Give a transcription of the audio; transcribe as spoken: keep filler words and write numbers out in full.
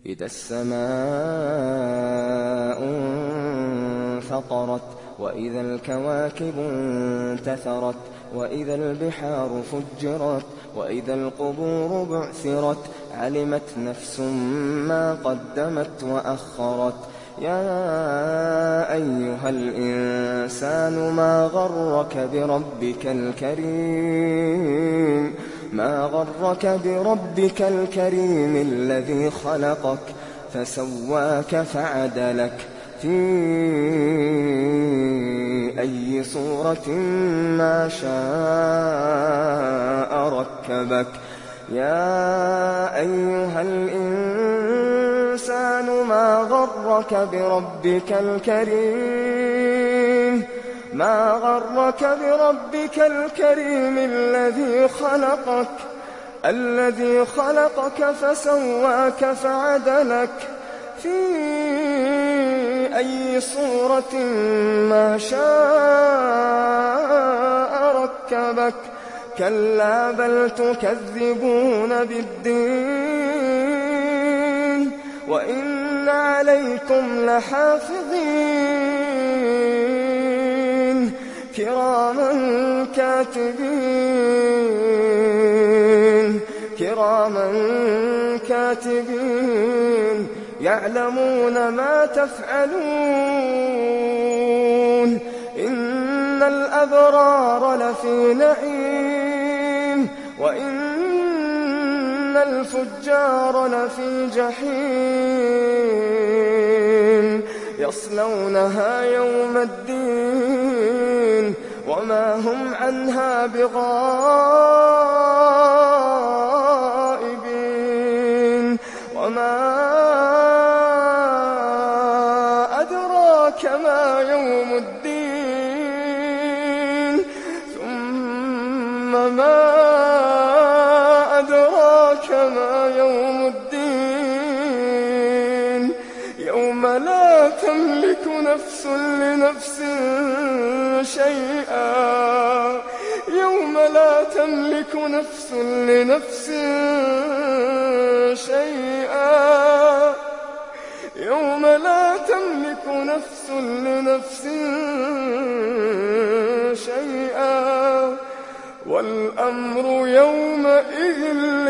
إذا السماء انفطرت وإذا الكواكب انتثرت وإذا البحار فجرت وإذا القبور بعثرت علمت نفس ما قدمت وأخرت يا أيها الإنسان ما غرك بربك الكريم ما غرك بربك الكريم الذي خلقك فسواك فعدلك في أي صورة ما شاء ركبك يا أيها الإنسان ما غرك بربك الكريم ما غرك بربك الكريم الذي خلقك الذي خلقك فسواك فعدلك في أي صورة ما شاء ركبك كلا بل تكذبون بالدين وإن عليكم لحافظين كراما كاتبين كراما كاتبين يعلمون ما تفعلون إن الأبرار لفي نعيم وإن الفجار لفي جحيم يصلونها يوم الدين وما هم عنها بغائبين وما أدراك ما يوم الدين ثم ما أدراك ما يوم الدين يوم لا تملك نفس لنفس شيئا يوم لا تملك نفس لنفس شيئا يوم لا تملك نفس لنفس شيئا والأمر يومئذ